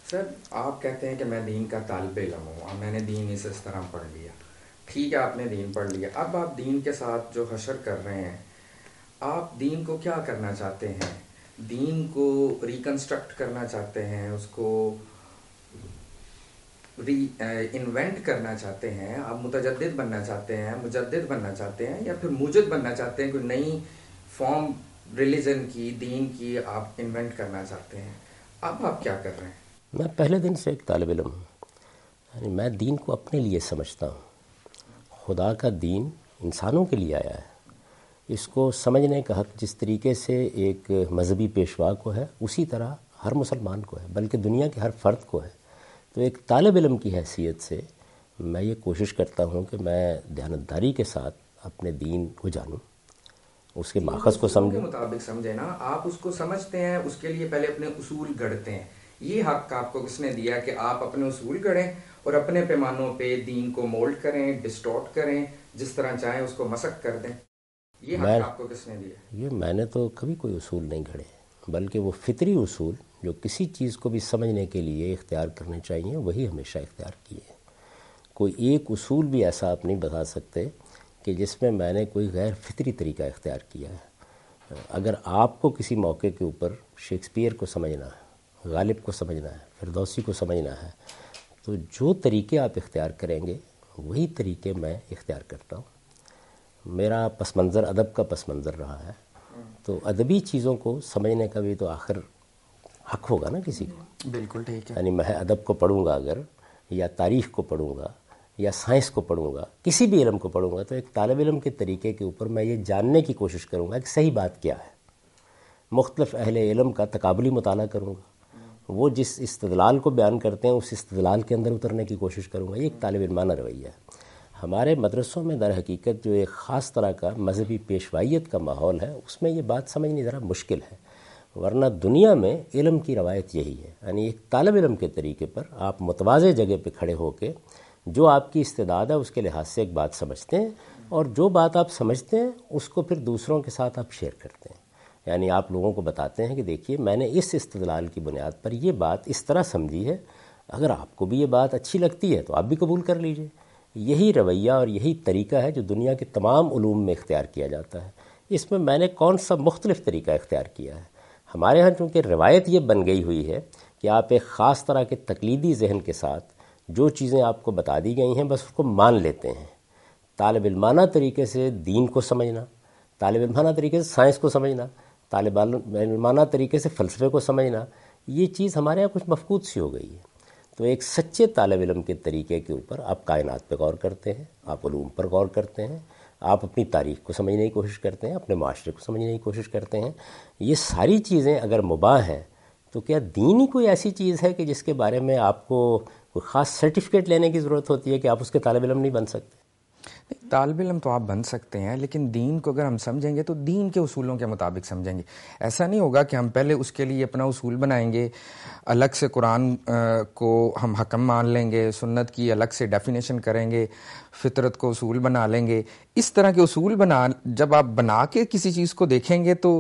سر آپ کہتے ہیں کہ میں دین کا طالب علم ہوں اور میں نے دین اس طرح پڑھ لیا. ٹھیک ہے، آپ نے دین پڑھ لیا. اب آپ دین کے ساتھ جو حشر کر رہے ہیں، آپ دین کو کیا کرنا چاہتے ہیں؟ دین کو ریکنسٹرکٹ کرنا چاہتے ہیں، اس کو انوینٹ کرنا چاہتے ہیں، آپ متجدد بننا چاہتے ہیں، مجدد بننا چاہتے ہیں، یا پھر موجد بننا چاہتے ہیں، کوئی نئی فارم ریلیجن کی، دین کی آپ انوینٹ کرنا چاہتے ہیں؟ اب آپ کیا کر رہے ہیں؟ میں پہلے دن سے ایک طالب علم ہوں. یعنی میں دین کو اپنے لیے سمجھتا ہوں. خدا کا دین انسانوں کے لیے آیا ہے. اس کو سمجھنے کا حق جس طریقے سے ایک مذہبی پیشوا کو ہے، اسی طرح ہر مسلمان کو ہے، بلکہ دنیا کے ہر فرد کو ہے. تو ایک طالب علم کی حیثیت سے میں یہ کوشش کرتا ہوں کہ میں دیانتداری کے ساتھ اپنے دین کو جانوں، اس کے دین ماخذ کو اصولوں کے سمجھوں. مطابق سمجھے نا. آپ اس کو سمجھتے ہیں، اس کے لیے پہلے اپنے اصول گھڑتے ہیں. یہ حق آپ کو کس نے دیا کہ آپ اپنے اصول گھڑیں اور اپنے پیمانوں پہ دین کو مولڈ کریں، ڈسٹورٹ کریں، جس طرح چاہیں اس کو مسخ کر دیں؟ یہ میں حق آپ کو کس نے دیا؟ میں نے تو کبھی کوئی اصول نہیں گھڑے، بلکہ وہ فطری اصول جو کسی چیز کو بھی سمجھنے کے لیے اختیار کرنے چاہیے وہی ہمیشہ اختیار کیے ہیں. کوئی ایک اصول بھی ایسا آپ نہیں بتا سکتے کہ جس میں نے کوئی غیر فطری طریقہ اختیار کیا ہے. اگر آپ کو کسی موقع کے اوپر شیکسپیئر کو سمجھنا ہے، غالب کو سمجھنا ہے، فردوسی کو سمجھنا ہے، تو جو طریقے آپ اختیار کریں گے وہی طریقے میں اختیار کرتا ہوں. میرا پس منظر ادب کا پس منظر رہا ہے، تو ادبی چیزوں کو سمجھنے کا بھی تو آخر حق ہوگا نا کسی کو. بالکل ٹھیک ہے. یعنی میں ادب کو پڑھوں گا اگر، یا تاریخ کو پڑھوں گا، یا سائنس کو پڑھوں گا، کسی بھی علم کو پڑھوں گا، تو ایک طالب علم کے طریقے کے اوپر میں یہ جاننے کی کوشش کروں گا کہ صحیح بات کیا ہے. مختلف اہل علم کا تقابلی مطالعہ کروں گا، وہ جس استدلال کو بیان کرتے ہیں اس استدلال کے اندر اترنے کی کوشش کروں گا. یہ ایک طالب علمانہ رویہ ہے. ہمارے مدرسوں میں در حقیقت جو ایک خاص طرح کا مذہبی پیشوائیت کا ماحول ہے، اس میں یہ بات سمجھنی ذرا مشکل ہے. ورنہ دنیا میں علم کی روایت یہی ہے. یعنی ایک طالب علم کے طریقے پر آپ متواضع جگہ پہ کھڑے ہو کے جو آپ کی استعداد ہے اس کے لحاظ سے ایک بات سمجھتے ہیں، اور جو بات آپ سمجھتے ہیں اس کو پھر دوسروں کے ساتھ آپ شیئر کرتے ہیں. یعنی آپ لوگوں کو بتاتے ہیں کہ دیکھیے میں نے اس استدلال کی بنیاد پر یہ بات اس طرح سمجھی ہے، اگر آپ کو بھی یہ بات اچھی لگتی ہے تو آپ بھی قبول کر لیجئے. یہی رویہ اور یہی طریقہ ہے جو دنیا کے تمام علوم میں اختیار کیا جاتا ہے. اس میں نے کون سا مختلف طریقہ اختیار کیا ہے؟ ہمارے ہاں چونکہ روایت یہ بن گئی ہوئی ہے کہ آپ ایک خاص طرح کے تقلیدی ذہن کے ساتھ جو چیزیں آپ کو بتا دی گئی ہیں بس اس کو مان لیتے ہیں. طالب علمانہ طریقے سے دین کو سمجھنا، طالب علمانہ طریقے سے سائنس کو سمجھنا، طالب علمانہ طریقے سے فلسفے کو سمجھنا، یہ چیز ہمارے یہاں کچھ مفقود سی ہو گئی ہے. تو ایک سچے طالب علم کے طریقے کے اوپر آپ کائنات پہ غور کرتے ہیں، آپ علوم پر غور کرتے ہیں، آپ اپنی تاریخ کو سمجھنے کی کوشش کرتے ہیں، اپنے معاشرے کو سمجھنے کی کوشش کرتے ہیں. یہ ساری چیزیں اگر مباح ہیں تو کیا دین ہی کوئی ایسی چیز ہے کہ جس کے بارے میں آپ کو کوئی خاص سرٹیفکیٹ لینے کی ضرورت ہوتی ہے کہ آپ اس کے طالب علم نہیں بن سکتے؟ طالب علم تو آپ بن سکتے ہیں، لیکن دین کو اگر ہم سمجھیں گے تو دین کے اصولوں کے مطابق سمجھیں گے. ایسا نہیں ہوگا کہ ہم پہلے اس کے لیے اپنا اصول بنائیں گے، الگ سے قرآن کو ہم حکم مان لیں گے، سنت کی الگ سے ڈیفینیشن کریں گے، فطرت کو اصول بنا لیں گے. اس طرح کے اصول جب آپ بنا کے کسی چیز کو دیکھیں گے تو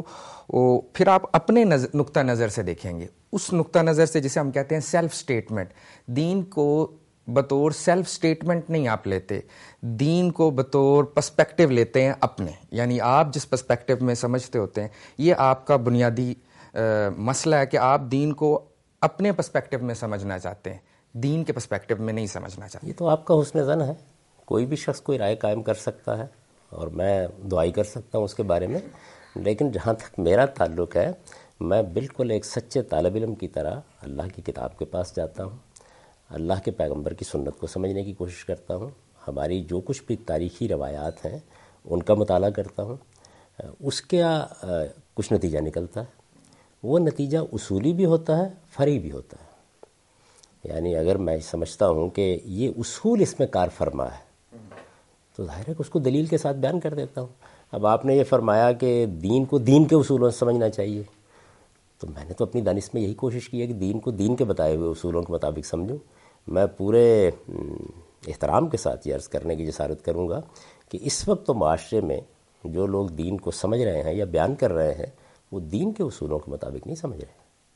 پھر آپ اپنے نقطہ نظر سے دیکھیں گے، اس نقطہ نظر سے جسے ہم کہتے ہیں سیلف سٹیٹمنٹ. دین کو بطور سیلف سٹیٹمنٹ نہیں آپ لیتے، دین کو بطور پرسپیکٹیو لیتے ہیں اپنے. یعنی آپ جس پرسپیکٹیو میں سمجھتے ہوتے ہیں، یہ آپ کا بنیادی مسئلہ ہے کہ آپ دین کو اپنے پرسپیکٹیو میں سمجھنا چاہتے ہیں، دین کے پرسپیکٹیو میں نہیں سمجھنا چاہتے. یہ تو آپ کا حسن ظن ہے. کوئی بھی شخص کوئی رائے قائم کر سکتا ہے اور میں دعائی کر سکتا ہوں اس کے بارے میں، لیکن جہاں تک میرا تعلق ہے میں بالکل ایک سچے طالب علم کی طرح اللہ کی کتاب کے پاس جاتا ہوں، اللہ کے پیغمبر کی سنت کو سمجھنے کی کوشش کرتا ہوں، ہماری جو کچھ بھی تاریخی روایات ہیں ان کا مطالعہ کرتا ہوں. اس کا کچھ نتیجہ نکلتا ہے. وہ نتیجہ اصولی بھی ہوتا ہے، فرعی بھی ہوتا ہے. یعنی اگر میں سمجھتا ہوں کہ یہ اصول اس میں کار فرما ہے تو ظاہر ہے کہ اس کو دلیل کے ساتھ بیان کر دیتا ہوں. اب آپ نے یہ فرمایا کہ دین کو دین کے اصولوں سے سمجھنا چاہیے، تو میں نے تو اپنی دانش میں یہی کوشش کی ہے کہ دین کو دین کے بتائے ہوئے اصولوں کے مطابق سمجھوں. میں پورے احترام کے ساتھ یہ عرض کرنے کی جسارت کروں گا کہ اس وقت تو معاشرے میں جو لوگ دین کو سمجھ رہے ہیں یا بیان کر رہے ہیں وہ دین کے اصولوں کے مطابق نہیں سمجھ رہے ہیں.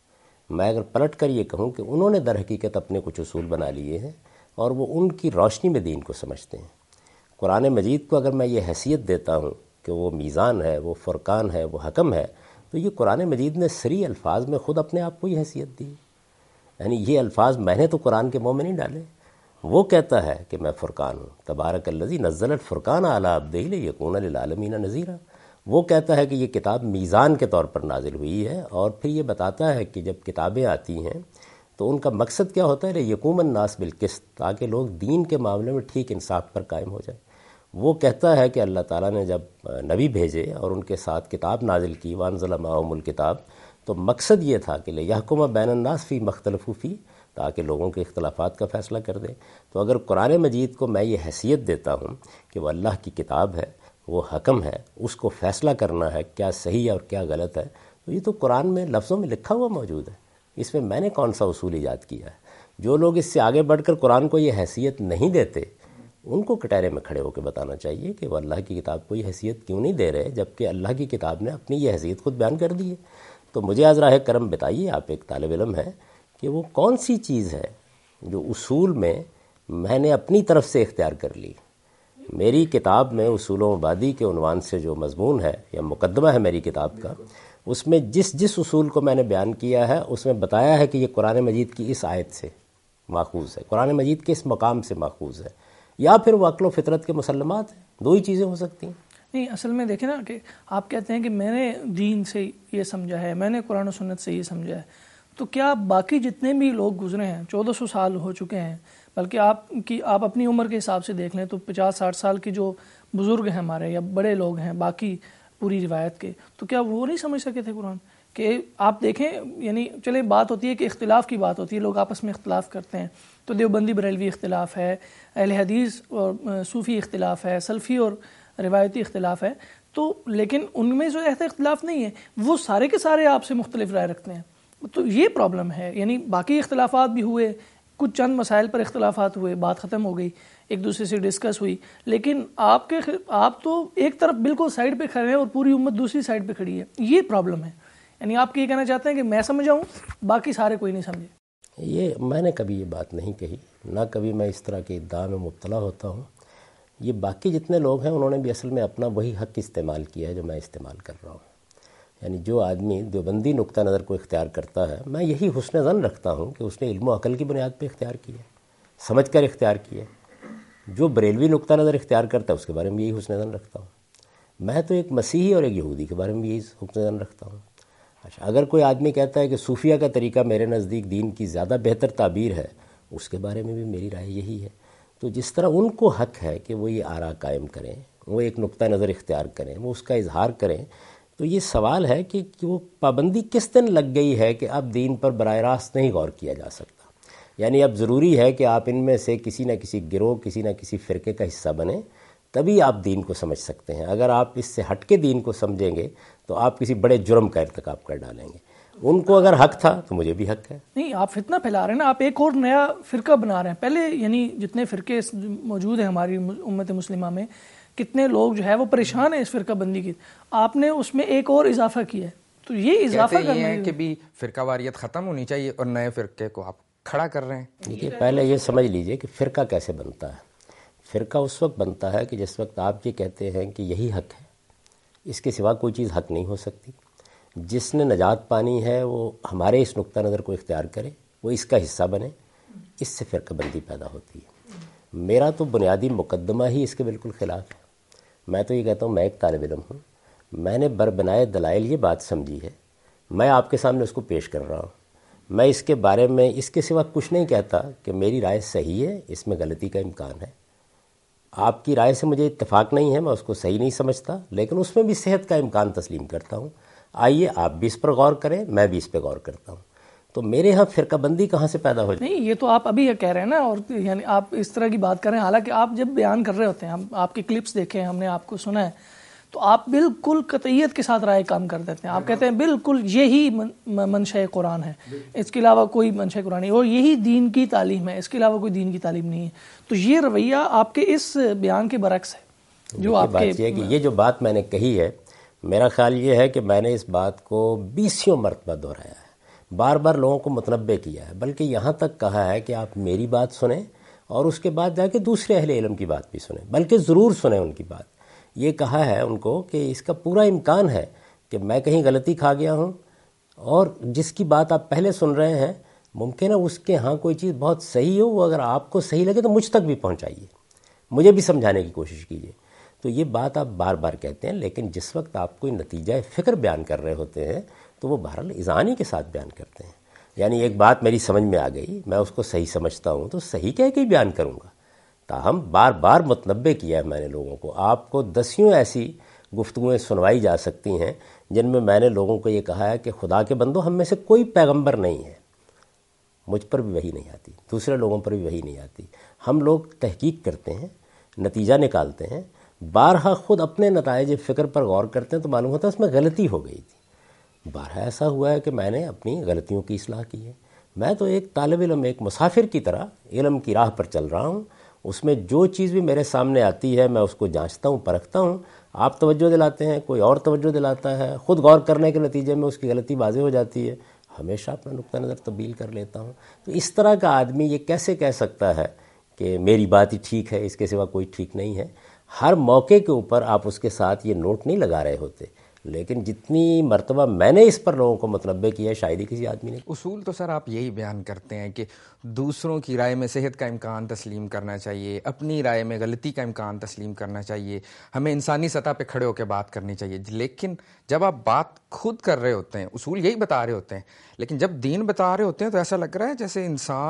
میں اگر پلٹ کر یہ کہوں کہ انہوں نے در حقیقت اپنے کچھ اصول بنا لیے ہیں اور وہ ان کی روشنی میں دین کو سمجھتے ہیں۔ قرآن مجید کو اگر میں یہ حیثیت دیتا ہوں کہ وہ میزان ہے، وہ فرقان ہے، وہ حکم ہے، تو یہ قرآن مجید نے صریح الفاظ میں خود اپنے آپ کو یہ حیثیت دی۔ یعنی یہ الفاظ میں نے تو قرآن کے منہ میں نہیں ڈالے، وہ کہتا ہے کہ میں فرقان ہوں، تبارک الذی نزل الفرقان علی عبدہ لیکون للعالمین نذیرا۔ وہ کہتا ہے کہ یہ کتاب میزان کے طور پر نازل ہوئی ہے، اور پھر یہ بتاتا ہے کہ جب کتابیں آتی ہیں تو ان کا مقصد کیا ہوتا ہے، یقوم الناس بالقسط، تاکہ لوگ دین کے معاملے میں ٹھیک انصاف پر قائم ہو جائیں۔ وہ کہتا ہے کہ اللہ تعالیٰ نے جب نبی بھیجے اور ان کے ساتھ کتاب نازل کی، وانزل معہم الکتاب، تو مقصد یہ تھا کہ لیحکم بین الناس فی مختلف فی، تاکہ لوگوں کے اختلافات کا فیصلہ کر دیں۔ تو اگر قرآن مجید کو میں یہ حیثیت دیتا ہوں کہ وہ اللہ کی کتاب ہے، وہ حکم ہے، اس کو فیصلہ کرنا ہے کیا صحیح ہے اور کیا غلط ہے، تو یہ تو قرآن میں لفظوں میں لکھا ہوا موجود ہے، اس میں میں نے کون سا اصول ایجاد کیا ہے۔ جو لوگ اس سے آگے بڑھ کر قرآن کو یہ حیثیت نہیں دیتے، ان کو کٹہرے میں کھڑے ہو کے بتانا چاہیے کہ وہ اللہ کی کتاب کو یہ حیثیت کیوں نہیں دے رہے، جبکہ اللہ کی کتاب نے اپنی یہ حیثیت خود بیان کر دی ہے۔ تو مجھے از راہ کرم بتائیے، آپ ایک طالب علم ہیں، کہ وہ کون سی چیز ہے جو اصول میں نے اپنی طرف سے اختیار کر لی۔ میری کتاب میں اصول و مبادی کے عنوان سے جو مضمون ہے یا مقدمہ ہے میری کتاب کا، اس میں جس اصول کو میں نے بیان کیا ہے، اس میں بتایا ہے کہ یہ قرآن مجید کی اس آیت سے ماخوذ ہے، قرآن مجید کے اس مقام سے ماخوذ ہے، یا پھر وہ عقل و فطرت کے مسلمات ہیں۔ دو ہی چیزیں ہو سکتی ہیں۔ نہیں، اصل میں دیکھیں نا کہ آپ کہتے ہیں کہ میں نے دین سے یہ سمجھا ہے، میں نے قرآن و سنت سے یہ سمجھا ہے، تو کیا باقی جتنے بھی لوگ گزرے ہیں، 1400 سال ہو چکے ہیں، بلکہ آپ اپنی عمر کے حساب سے دیکھ لیں تو 50-60 سال کے جو بزرگ ہیں ہمارے یا بڑے لوگ ہیں باقی پوری روایت کے، تو کیا وہ نہیں سمجھ سکے تھے قرآن؟ کہ آپ دیکھیں، یعنی چلے بات ہوتی ہے کہ اختلاف کی بات ہوتی ہے، لوگ آپس میں اختلاف کرتے ہیں، تو دیوبندی بریلوی اختلاف ہے، اہل حدیث اور صوفی اختلاف ہے، سلفی اور روایتی اختلاف ہے، تو لیکن ان میں جو ایسا اختلاف نہیں ہے، وہ سارے کے سارے آپ سے مختلف رائے رکھتے ہیں۔ تو یہ پرابلم ہے، یعنی باقی اختلافات بھی ہوئے، کچھ چند مسائل پر اختلافات ہوئے، بات ختم ہو گئی، ایک دوسرے سے ڈسکس ہوئی، لیکن آپ تو ایک طرف بالکل سائیڈ پہ کھڑے ہیں اور پوری امت دوسری سائیڈ پہ کھڑی ہے۔ یہ پرابلم ہے، یعنی آپ یہ کہنا چاہتے ہیں کہ میں سمجھاؤں، باقی سارے کوئی نہیں سمجھے۔ یہ میں نے کبھی یہ بات نہیں کہی، نہ کبھی میں اس طرح کے ادعا میں مبتلا ہوتا ہوں۔ یہ باقی جتنے لوگ ہیں انہوں نے بھی اصل میں اپنا وہی حق استعمال کیا ہے جو میں استعمال کر رہا ہوں۔ یعنی جو آدمی دیوبندی نقطہ نظر کو اختیار کرتا ہے، میں یہی حسن ظن رکھتا ہوں کہ اس نے علم و عقل کی بنیاد پہ اختیار کیا، سمجھ کر اختیار کیا۔ جو بریلوی نقطہ نظر اختیار کرتا ہے اس کے بارے میں یہی حسن ظن رکھتا ہوں۔ میں تو ایک مسیحی اور ایک یہودی کے بارے میں یہی حسن ظن رکھتا ہوں۔ اچھا، اگر کوئی آدمی کہتا ہے کہ صوفیہ کا طریقہ میرے نزدیک دین کی زیادہ بہتر تعبیر ہے، اس کے بارے میں بھی میری رائے یہی ہے۔ تو جس طرح ان کو حق ہے کہ وہ یہ آراء قائم کریں، وہ ایک نقطہ نظر اختیار کریں، وہ اس کا اظہار کریں، تو یہ سوال ہے کہ وہ پابندی کس دن لگ گئی ہے کہ اب دین پر براہ راست نہیں غور کیا جا سکتا۔ یعنی اب ضروری ہے کہ آپ ان میں سے کسی نہ کسی گروہ، کسی نہ کسی فرقے کا حصہ بنیں، تبھی آپ دین کو سمجھ سکتے ہیں۔ اگر آپ اس سے ہٹ کے دین کو سمجھیں گے تو آپ کسی بڑے جرم کا ارتکاب کر ڈالیں گے۔ ان کو اگر حق تھا تو مجھے بھی حق ہے۔ نہیں، آپ فتنہ پھیلا رہے ہیں نا، آپ ایک اور نیا فرقہ بنا رہے ہیں۔ پہلے یعنی جتنے فرقے موجود ہیں ہماری امت مسلمہ میں، کتنے لوگ جو ہے وہ پریشان ہیں اس فرقہ بندی کی، آپ نے اس میں ایک اور اضافہ کیا ہے، تو یہ اضافہ کرنا ہے کہ بھی فرقہ واریت ختم ہونی چاہیے اور نئے فرقے کو آپ کھڑا کر رہے ہیں۔ دیکھیے، پہلے یہ سمجھ لیجئے کہ فرقہ کیسے بنتا ہے۔ فرقہ اس وقت بنتا ہے کہ جس وقت آپ یہ کہتے ہیں کہ یہی حق ہے، اس کے سوا کوئی چیز حق نہیں ہو سکتی، جس نے نجات پانی ہے وہ ہمارے اس نقطہ نظر کو اختیار کرے، وہ اس کا حصہ بنے، اس سے فرقہ بندی پیدا ہوتی ہے۔ میرا تو بنیادی مقدمہ ہی اس کے بالکل خلاف ہے۔ میں تو یہ کہتا ہوں، میں ایک طالب علم ہوں، میں نے بربنائے دلائل یہ بات سمجھی ہے، میں آپ کے سامنے اس کو پیش کر رہا ہوں۔ میں اس کے بارے میں اس کے سوا کچھ نہیں کہتا کہ میری رائے صحیح ہے، اس میں غلطی کا امکان ہے۔ آپ کی رائے سے مجھے اتفاق نہیں ہے، میں اس کو صحیح نہیں سمجھتا، لیکن اس میں بھی صحت کا امکان تسلیم کرتا ہوں۔ آئیے آپ بھی اس پر غور کریں، میں بھی اس پہ غور کرتا ہوں۔ تو میرے ہاں فرقہ بندی کہاں سے پیدا ہو جائے؟ نہیں، یہ تو آپ ابھی یہ کہہ رہے ہیں نا، اور یعنی آپ اس طرح کی بات کر رہے ہیں، حالانکہ آپ جب بیان کر رہے ہوتے ہیں، ہم آپ کے کلپس دیکھیں، ہم نے آپ کو سنا ہے، تو آپ بالکل قطعیت کے ساتھ رائے کام کر دیتے ہیں۔ آپ کہتے ہیں بالکل یہی منشأ قرآن ہے، اس کے علاوہ کوئی منشأ قرآن نہیں، اور یہی دین کی تعلیم ہے، اس کے علاوہ کوئی دین کی تعلیم نہیں ہے۔ تو یہ رویہ آپ کے اس بیان کے برعکس ہے جو آپ کے۔ بات یہ ہے کہ یہ جو بات میں نے کہی ہے، میرا خیال یہ ہے کہ میں نے اس بات کو 20 مرتبہ دہرایا ہے۔ بار بار لوگوں کو متنبع کیا ہے، بلکہ یہاں تک کہا ہے کہ آپ میری بات سنیں اور اس کے بعد جا کے دوسرے اہل علم کی بات بھی سنیں، بلکہ ضرور سنیں ان کی بات۔ یہ کہا ہے ان کو کہ اس کا پورا امکان ہے کہ میں کہیں غلطی کھا گیا ہوں، اور جس کی بات آپ پہلے سن رہے ہیں ممکن ہے اس کے ہاں کوئی چیز بہت صحیح ہو، وہ اگر آپ کو صحیح لگے تو مجھ تک بھی پہنچائیے، مجھے بھی سمجھانے کی کوشش کیجیے۔ تو یہ بات آپ بار بار کہتے ہیں، لیکن جس وقت آپ کوئی نتیجہ فکر بیان کر رہے ہوتے ہیں تو وہ بہرحال اذعانی کے ساتھ بیان کرتے ہیں۔ یعنی ایک بات میری سمجھ میں آ گئی، میں اس کو صحیح سمجھتا ہوں تو صحیح کہہ کے ہی بیان کروں گا۔ تاہم بار بار متنبع کیا ہے میں نے لوگوں کو۔ آپ کو دسیوں ایسی گفتگویں سنوائی جا سکتی ہیں جن میں میں نے لوگوں کو یہ کہا ہے کہ خدا کے بندو، ہم میں سے کوئی پیغمبر نہیں ہے، مجھ پر بھی وحی نہیں آتی، دوسرے لوگوں پر بھی وحی نہیں آتی۔ ہم لوگ تحقیق کرتے ہیں، نتیجہ نکالتے ہیں، بارہا خود اپنے نتائج فکر پر غور کرتے ہیں تو معلوم ہوتا ہے اس میں غلطی ہو گئی تھی۔ بارہا ایسا ہوا ہے کہ میں نے اپنی غلطیوں کی اصلاح کی ہے۔ میں تو ایک طالب علم، ایک مسافر کی طرح علم کی راہ پر چل رہا ہوں، اس میں جو چیز بھی میرے سامنے آتی ہے میں اس کو جانچتا ہوں، پرکھتا ہوں۔ آپ توجہ دلاتے ہیں، کوئی اور توجہ دلاتا ہے، خود غور کرنے کے نتیجے میں اس کی غلطی واضح ہو جاتی ہے، ہمیشہ اپنا نقطہ نظر تبدیل کر لیتا ہوں۔ تو اس طرح کا آدمی یہ کیسے کہہ سکتا ہے کہ میری بات ہی ٹھیک ہے، اس کے سوا کوئی ٹھیک نہیں ہے؟ ہر موقع کے اوپر آپ اس کے ساتھ یہ نوٹ نہیں لگا رہے ہوتے، لیکن جتنی مرتبہ میں نے اس پر لوگوں کو متنبع کیا ہے شاید ہی کسی آدمی نے۔ اصول تو سر آپ یہی بیان کرتے ہیں کہ دوسروں کی رائے میں صحت کا امکان تسلیم کرنا چاہیے، اپنی رائے میں غلطی کا امکان تسلیم کرنا چاہیے، ہمیں انسانی سطح پہ کھڑے ہو کے بات کرنی چاہیے۔ لیکن جب آپ بات خود کر رہے ہوتے ہیں، اصول یہی بتا رہے ہوتے ہیں، لیکن جب دین بتا رہے ہوتے ہیں تو ایسا لگ رہا ہے جیسے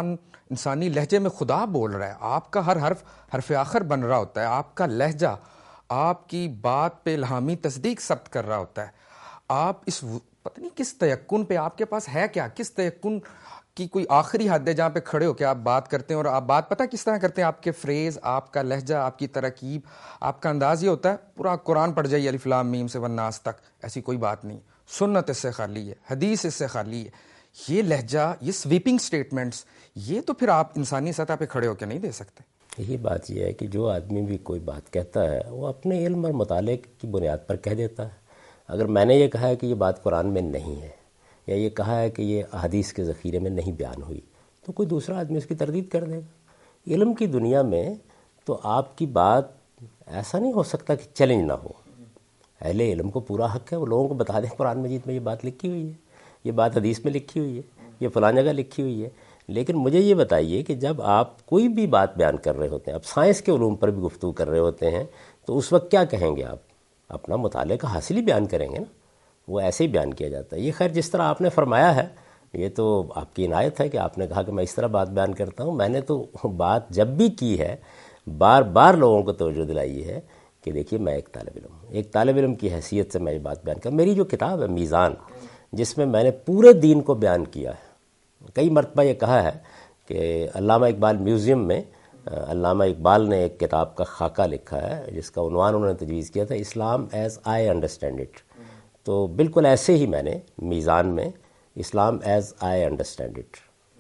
انسانی لہجے میں خدا بول رہا ہے، آپ کا ہر حرف حرف آخر بن رہا ہوتا ہے، آپ کا لہجہ آپ کی بات پہ الہامی تصدیق ثبت کر رہا ہوتا ہے۔ آپ اس پتہ نہیں کس تیقن پہ، آپ کے پاس ہے کیا، کس تیقن کی کوئی آخری حد ہے جہاں پہ کھڑے ہو کے آپ بات کرتے ہیں، اور آپ بات پتہ کس طرح کرتے ہیں، آپ کے فریز، آپ کا لہجہ، آپ کی ترکیب، آپ کا انداز یہ ہوتا ہے پورا قرآن پڑھ جائیے الف لام میم سے والناس تک، ایسی کوئی بات نہیں، سنت اس سے خالی ہے، حدیث اس سے خالی ہے۔ یہ لہجہ، یہ سویپنگ سٹیٹمنٹس، یہ تو پھر آپ انسانی سطح پہ کھڑے ہو کے نہیں دے سکتے۔ یہی بات یہ ہے کہ جو آدمی بھی کوئی بات کہتا ہے وہ اپنے علم اور مطالعے کی بنیاد پر کہہ دیتا ہے۔ اگر میں نے یہ کہا ہے کہ یہ بات قرآن میں نہیں ہے، یا یہ کہا ہے کہ یہ احادیث کے ذخیرے میں نہیں بیان ہوئی، تو کوئی دوسرا آدمی اس کی تردید کر دے گا۔ علم کی دنیا میں تو آپ کی بات ایسا نہیں ہو سکتا کہ چیلنج نہ ہو۔ اہل علم کو پورا حق ہے وہ لوگوں کو بتا دیں قرآن مجید میں یہ بات لکھی ہوئی ہے، یہ بات حدیث میں لکھی ہوئی ہے، یہ فلاں جگہ لکھی ہوئی ہے۔ لیکن مجھے یہ بتائیے کہ جب آپ کوئی بھی بات بیان کر رہے ہوتے ہیں، آپ سائنس کے علوم پر بھی گفتگو کر رہے ہوتے ہیں، تو اس وقت کیا کہیں گے؟ آپ اپنا مطالعے کا حاصل ہی بیان کریں گے نا، وہ ایسے ہی بیان کیا جاتا ہے۔ یہ خیر جس طرح آپ نے فرمایا ہے یہ تو آپ کی عنایت ہے کہ آپ نے کہا کہ میں اس طرح بات بیان کرتا ہوں۔ میں نے تو بات جب بھی کی ہے بار بار لوگوں کو توجہ دلائی ہے کہ دیکھیے میں ایک طالب علم ہوں، ایک طالب علم کی حیثیت سے میں یہ بات بیان کروں۔ میری جو کتاب ہے میزان، جس میں میں نے پورے دین کو بیان کیا ہے، کئی مرتبہ یہ کہا ہے کہ علامہ اقبال میوزیم میں علامہ اقبال نے ایک کتاب کا خاکہ لکھا ہے جس کا عنوان انہوں نے تجویز کیا تھا Islam as I understand it. تو بالکل ایسے ہی میں نے میزان میں Islam as I understand it,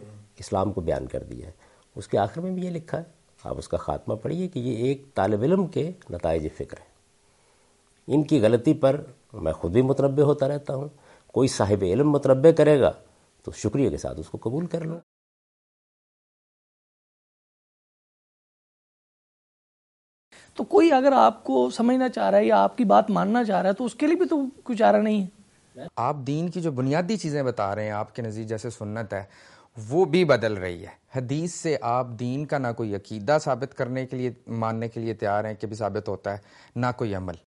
اسلام کو بیان کر دیا ہے۔ اس کے آخر میں بھی یہ لکھا ہے، آپ اس کا خاتمہ پڑھیے کہ یہ ایک طالب علم کے نتائج فکر ہیں۔ ان کی غلطی پر میں خود بھی متنبع ہوتا رہتا ہوں، کوئی صاحب علم متنبع کرے گا تو شکریہ کے ساتھ اس کو قبول کر لو۔ تو کوئی اگر آپ کو سمجھنا چاہ رہا ہے یا آپ کی بات ماننا چاہ رہا ہے تو اس کے لیے بھی تو کوئی چارہ نہیں ہے۔ آپ دین کی جو بنیادی چیزیں بتا رہے ہیں، آپ کے نزدیک جیسے سنت ہے وہ بھی بدل رہی ہے۔ حدیث سے آپ دین کا نہ کوئی عقیدہ ثابت کرنے کے لیے، ماننے کے لیے تیار ہیں کہ بھی ثابت ہوتا ہے، نہ کوئی عمل۔